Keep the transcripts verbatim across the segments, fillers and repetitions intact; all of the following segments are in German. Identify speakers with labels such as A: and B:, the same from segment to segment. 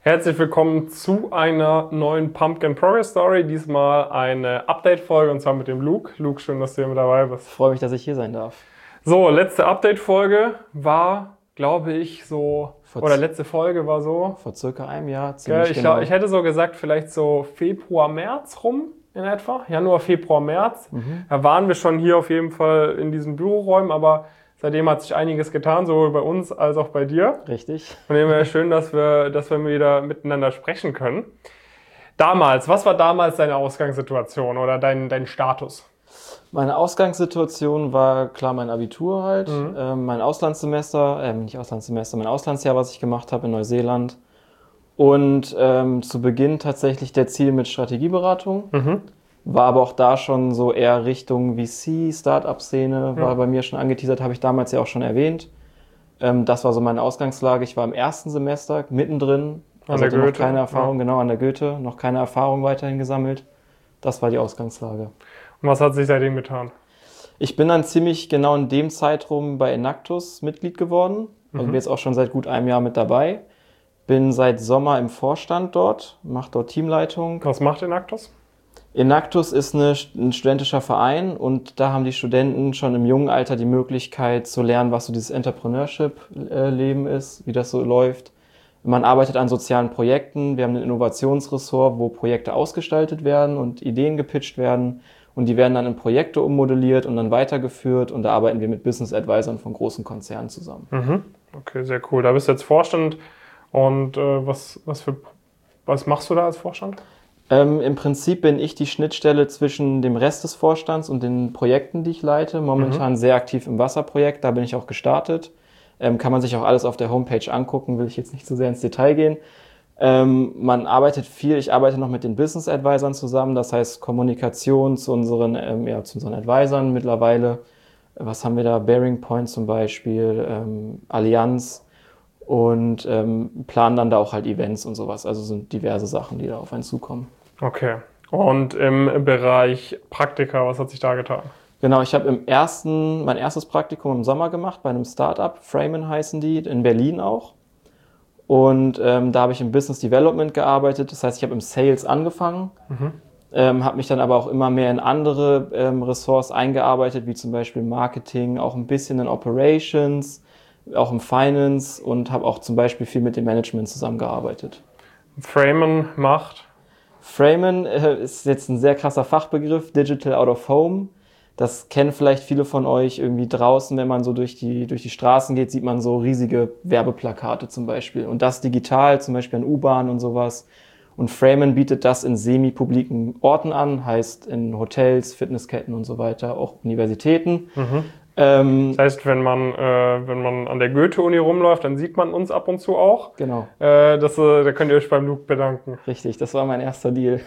A: Herzlich willkommen zu einer neuen Pumpkin Progress Story. Diesmal eine Update-Folge und zwar mit dem Luke. Luke, schön, dass du hier mit dabei bist.
B: Ich freue mich, dass ich hier sein darf.
A: So, letzte Update-Folge war, glaube ich, so,
B: Vor
A: oder letzte Folge war so.
B: Vor circa einem Jahr,
A: Ja,
B: ziemlich
A: ich,
B: genau.
A: glaub, ich hätte so gesagt, vielleicht so Februar, März rum in etwa. Januar, Februar, März.
B: Mhm.
A: Da waren wir schon hier auf jeden Fall in diesen Büroräumen, aber seitdem hat sich einiges getan, sowohl bei uns als auch bei dir.
B: Richtig.
A: Von dem her schön, dass wir, dass wir wieder miteinander sprechen können. Damals, was war damals deine Ausgangssituation oder dein, dein Status?
B: Meine Ausgangssituation war klar mein Abitur halt,
A: Mhm.
B: ähm, mein Auslandssemester, äh, nicht Auslandssemester, mein Auslandsjahr, was ich gemacht habe in Neuseeland. Und ähm, zu Beginn tatsächlich der Ziel mit Strategieberatung.
A: Mhm.
B: War aber auch da schon so eher Richtung V C, Start-up-Szene, war
A: Ja.
B: bei mir schon angeteasert, habe ich damals ja auch schon erwähnt. Ähm, das war so meine Ausgangslage. Ich war im ersten Semester mittendrin,
A: An
B: also
A: der
B: hatte noch
A: Goethe,
B: keine Erfahrung,
A: ja.
B: genau an der Goethe, noch keine Erfahrung weiterhin gesammelt. Das war die Ausgangslage.
A: Und was hat sich seitdem getan?
B: Ich bin dann ziemlich genau in dem Zeitraum bei Enactus Mitglied geworden. Also
A: Mhm.
B: bin jetzt auch schon seit gut einem Jahr mit dabei. Bin seit Sommer im Vorstand dort, mache dort Teamleitung.
A: Was macht Enactus?
B: Enactus ist eine, ein studentischer Verein und da haben die Studenten schon im jungen Alter die Möglichkeit zu lernen, was so dieses Entrepreneurship-Leben ist, wie das so läuft. Man arbeitet an sozialen Projekten, wir haben ein Innovationsressort, wo Projekte ausgestaltet werden und Ideen gepitcht werden und die werden dann in Projekte ummodelliert und dann weitergeführt und da arbeiten wir mit Business Advisern von großen Konzernen zusammen.
A: Mhm. Okay, sehr cool. Da bist du jetzt Vorstand und äh, was, was, für, was machst du da als Vorstand?
B: Ähm, Im Prinzip bin ich die Schnittstelle zwischen dem Rest des Vorstands und den Projekten, die ich leite. Momentan sehr aktiv im Wasserprojekt, da bin ich auch gestartet. Ähm, kann man sich auch alles auf der Homepage angucken, will ich jetzt nicht zu sehr ins Detail gehen. Ähm, man arbeitet viel, ich arbeite noch mit den Business Advisern zusammen, das heißt Kommunikation zu unseren, ähm, ja, zu unseren Advisern mittlerweile. Was haben wir da? Bearing Point zum Beispiel, ähm, Allianz und ähm, planen dann da auch halt Events und sowas. Also sind diverse Sachen, die da auf einen zukommen.
A: Okay. Und im Bereich Praktika, was hat sich da getan?
B: Genau, ich habe im ersten, mein erstes Praktikum im Sommer gemacht bei einem Startup, Framen heißen die, in Berlin auch. Und ähm, da habe ich im Business Development gearbeitet, das heißt, ich habe im Sales angefangen,
A: Mhm.
B: ähm, habe mich dann aber auch immer mehr in andere ähm, Ressorts eingearbeitet, wie zum Beispiel Marketing, auch ein bisschen in Operations, auch im Finance und habe auch zum Beispiel viel mit dem Management zusammengearbeitet.
A: Framen macht?
B: Framen äh, ist jetzt ein sehr krasser Fachbegriff, Digital Out of Home. Das kennen vielleicht viele von euch irgendwie draußen, wenn man so durch die, durch die Straßen geht, sieht man so riesige Werbeplakate zum Beispiel. Und das digital, zum Beispiel an U-Bahn und sowas. Und Framen bietet das in semi-publiken Orten an, heißt in Hotels, Fitnessketten und so weiter, auch Universitäten.
A: Mhm.
B: Ähm,
A: Das heißt, wenn man, äh, wenn man an der Goethe-Uni rumläuft, dann sieht man uns ab und zu auch.
B: genau,
A: Äh, das, äh, da könnt ihr euch beim Luke bedanken.
B: richtig, das war mein erster Deal.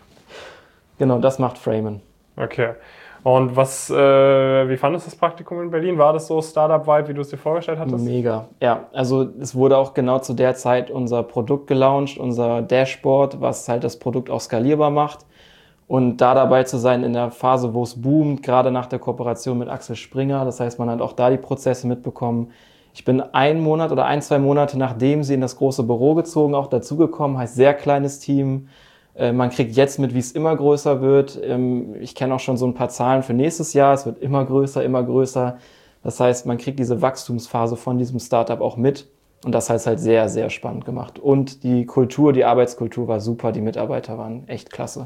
B: Genau, das macht Framen.
A: Okay. Und was, äh, wie fandest du das Praktikum in Berlin? War das so Startup-Vibe, wie du es dir vorgestellt hattest?
B: Mega, ja. Also es wurde auch genau zu der Zeit unser Produkt gelauncht, unser Dashboard, was halt das Produkt auch skalierbar macht. Und da dabei zu sein in der Phase, wo es boomt, gerade nach der Kooperation mit Axel Springer. Das heißt, man hat auch da die Prozesse mitbekommen. Ich bin einen Monat oder ein, zwei Monate, nachdem sie in das große Büro gezogen, auch dazugekommen. Heißt, sehr kleines Team. Man kriegt jetzt mit, wie es immer größer wird. Ich kenne auch schon so ein paar Zahlen für nächstes Jahr. Es wird immer größer, immer größer. Das heißt, man kriegt diese Wachstumsphase von diesem Startup auch mit. Und das hat es halt sehr, sehr spannend gemacht. Und die Kultur, die Arbeitskultur war super. Die Mitarbeiter waren echt klasse.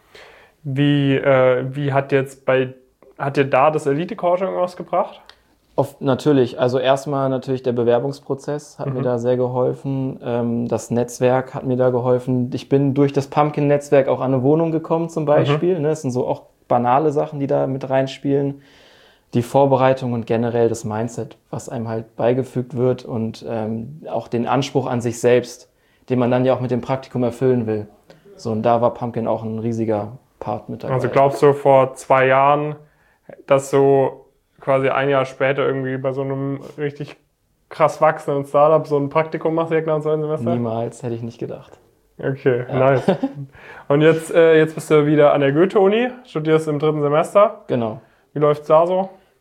A: Wie, äh, wie hat jetzt bei, hat dir da das Elite-Coaching irgendwas gebracht?
B: Auf, natürlich, also erstmal natürlich der Bewerbungsprozess hat
A: Mhm.
B: mir da sehr geholfen, ähm, das Netzwerk hat mir da geholfen. Ich bin durch das Pumpkin-Netzwerk auch an eine Wohnung gekommen zum Beispiel. Mhm. Ne? Das sind so auch banale Sachen, die da mit reinspielen. Die Vorbereitung und generell das Mindset, was einem halt beigefügt wird und ähm, auch den Anspruch an sich selbst, den man dann ja auch mit dem Praktikum erfüllen will. So, und da war Pumpkin auch ein riesiger Part mit dabei.
A: Also glaubst du vor zwei Jahren, dass so quasi ein Jahr später irgendwie bei so einem richtig krass wachsenden Startup so ein Praktikum machst direkt nach dem zweiten Semester?
B: Niemals, hätte ich nicht gedacht.
A: Okay,
B: Ja.
A: nice. Und jetzt, äh, jetzt bist du wieder an der Goethe-Uni, studierst im dritten Semester.
B: Genau.
A: Wie läuft's da so?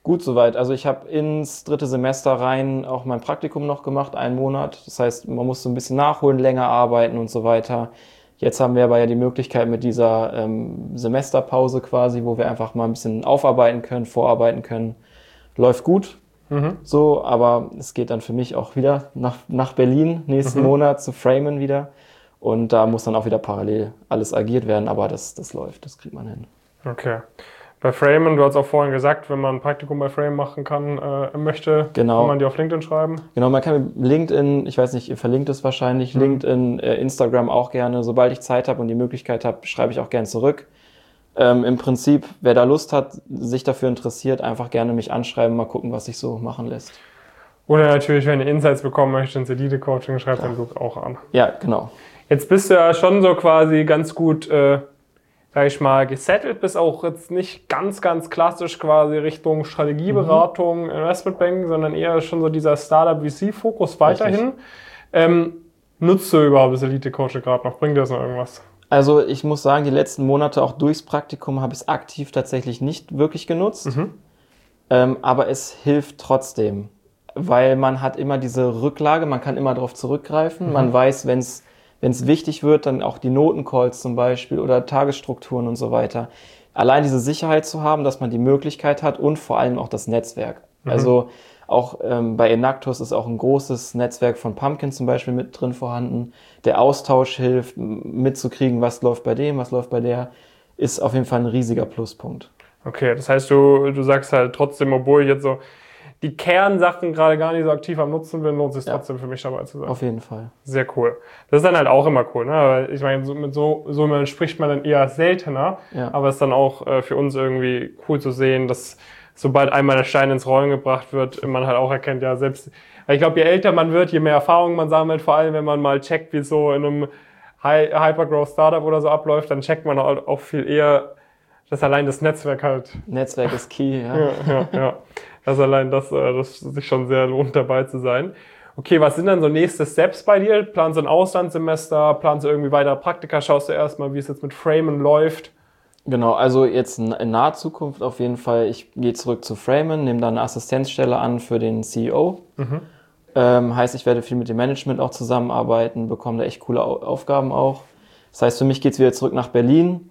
B: Gut soweit. Also ich habe ins dritte Semester rein auch mein Praktikum noch gemacht, einen Monat. Das heißt, man muss so ein bisschen nachholen, länger arbeiten und so weiter. Jetzt haben wir aber ja die Möglichkeit mit dieser ähm, Semesterpause quasi, wo wir einfach mal ein bisschen aufarbeiten können, vorarbeiten können. Läuft gut, mhm. so, aber es geht dann für mich auch wieder nach, nach Berlin nächsten mhm. Monat zu Framen wieder. Und da muss dann auch wieder parallel alles agiert werden, aber das, das läuft, das kriegt man hin.
A: Okay. Bei Framen, du hast auch vorhin gesagt, wenn man ein Praktikum bei Framen machen kann, äh, möchte,
B: genau.
A: kann man die auf LinkedIn schreiben?
B: Genau, man kann mit LinkedIn, ich weiß nicht, ihr verlinkt es wahrscheinlich, mhm. LinkedIn, äh, Instagram auch gerne. Sobald ich Zeit habe und die Möglichkeit habe, schreibe ich auch gerne zurück. Ähm, Im Prinzip, wer da Lust hat, sich dafür interessiert, einfach gerne mich anschreiben, mal gucken, was sich so machen lässt.
A: Oder natürlich, wenn ihr Insights bekommen möchtet ins Elite-Coaching, schreibt ja. den Luke auch an.
B: Ja, genau.
A: Jetzt bist du ja schon so quasi ganz gut... Äh, sag ich mal, gesettelt, bist auch jetzt nicht ganz, ganz klassisch quasi Richtung Strategieberatung, mhm. Investmentbanking, sondern eher schon so dieser Startup-V C-Fokus weiterhin. Ähm, nutzt du überhaupt das Elite-Coaching gerade noch? Bringt dir das noch irgendwas?
B: Also ich muss sagen, die letzten Monate auch durchs Praktikum habe ich es aktiv tatsächlich nicht wirklich genutzt. Mhm. Ähm, aber es hilft trotzdem, weil man hat immer diese Rücklage, man kann immer darauf zurückgreifen, mhm. man weiß, wenn es Wenn es wichtig wird, dann auch die Notencalls zum Beispiel oder Tagesstrukturen und so weiter. Allein diese Sicherheit zu haben, dass man die Möglichkeit hat und vor allem auch das Netzwerk. Mhm. Also auch ähm, bei Enactus ist auch ein großes Netzwerk von Pumpkin zum Beispiel mit drin vorhanden. Der Austausch hilft, mitzukriegen, was läuft bei dem, was läuft bei der, ist auf jeden Fall ein riesiger Pluspunkt.
A: Okay, das heißt, du, du sagst halt trotzdem, obwohl ich jetzt so die Kernsachen gerade gar nicht so aktiv am Nutzen bin, lohnt es sich ja. trotzdem für mich dabei zu sein.
B: Auf jeden Fall.
A: Sehr cool. Das ist dann halt auch immer cool, ne? Weil ich meine, so, mit so, so man spricht man dann eher seltener, ja. aber es ist dann auch äh, für uns irgendwie cool zu sehen, dass sobald einmal der Stein ins Rollen gebracht wird, man halt auch erkennt, ja, selbst, ich glaube, je älter man wird, je mehr Erfahrung man sammelt, vor allem wenn man mal checkt, wie es so in einem Hypergrowth-Startup oder so abläuft, dann checkt man halt auch viel eher, dass allein das Netzwerk halt...
B: Netzwerk ist key, ja.
A: ja, ja, ja. Dass allein das, das sich schon sehr lohnt, dabei zu sein. Okay, was sind dann so nächste Steps bei dir? Planst du ein Auslandssemester? Planst du irgendwie weitere Praktika? Schaust du erstmal, wie es jetzt mit Framen läuft?
B: Genau, also jetzt in naher Zukunft auf jeden Fall. Ich gehe zurück zu Framen, nehme dann eine Assistenzstelle an für den C E O. Mhm. Ähm, heißt, ich werde viel mit dem Management auch zusammenarbeiten, bekomme da echt coole Aufgaben auch. Das heißt, für mich geht's wieder zurück nach Berlin.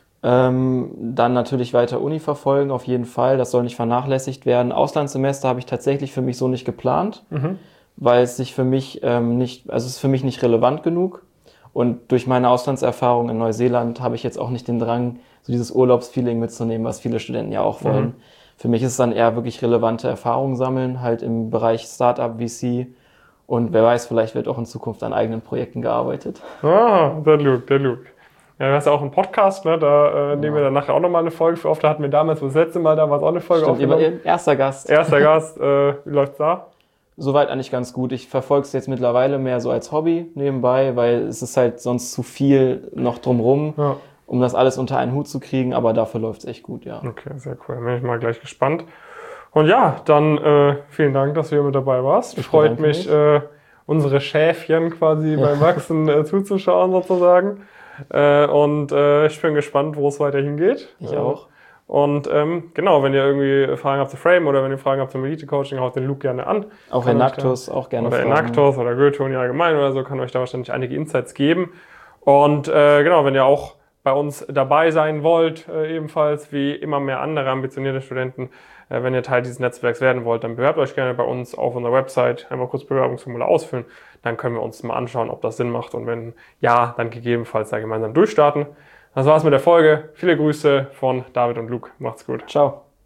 B: Ähm, dann natürlich weiter Uni verfolgen, auf jeden Fall. Das soll nicht vernachlässigt werden. Auslandssemester habe ich tatsächlich für mich so nicht geplant, mhm. weil es sich für mich ähm, nicht, also es ist für mich nicht relevant genug. Und durch meine Auslandserfahrung in Neuseeland habe ich jetzt auch nicht den Drang, so dieses Urlaubsfeeling mitzunehmen, was viele Studenten ja auch wollen. Mhm. Für mich ist es dann eher wirklich relevante Erfahrungen sammeln, halt im Bereich Startup, V C. Und wer weiß, vielleicht wird auch in Zukunft an eigenen Projekten gearbeitet.
A: Ah, der Luke, der Luke. Ja, du hast ja auch einen Podcast, ne? Da äh, ja. nehmen wir dann nachher auch nochmal eine Folge für auf. Da hatten wir damals, das letzte Mal, da war es auch eine Folge
B: Stimmt,
A: aufgenommen.
B: Erster Gast.
A: Erster Gast. Äh, wie läuft's da?
B: Soweit eigentlich ganz gut. Ich verfolge es jetzt mittlerweile mehr so als Hobby nebenbei, weil es ist halt sonst zu viel noch drumrum, ja. um das alles unter einen Hut zu kriegen. Aber dafür läuft es echt gut, ja.
A: Okay, sehr cool. Bin ich mal gleich gespannt. Und ja, dann äh, vielen Dank, dass du hier mit dabei warst. Ich Freut mich, mich. Äh, unsere Schäfchen quasi ja. beim Wachsen äh, zuzuschauen sozusagen. Äh, und äh, ich bin gespannt, wo es weiter hingeht.
B: Ich äh, auch.
A: Und ähm, genau, wenn ihr irgendwie Fragen habt zu Frame oder wenn ihr Fragen habt zum Elite-Coaching, haut den Luke gerne an.
B: Auch Enactus, auch gerne
A: Oder Enactus oder Goethe-Uni allgemein oder so, kann euch da wahrscheinlich einige Insights geben. Und äh, genau, wenn ihr auch bei uns dabei sein wollt, äh, ebenfalls wie immer mehr andere ambitionierte Studenten, äh, wenn ihr Teil dieses Netzwerks werden wollt, dann bewerbt euch gerne bei uns auf unserer Website, einmal kurz Bewerbungsformular ausfüllen, dann können wir uns mal anschauen, ob das Sinn macht und wenn ja, dann gegebenenfalls da gemeinsam durchstarten. Das war's mit der Folge. Viele Grüße von David und Luke. Macht's gut.
B: Ciao.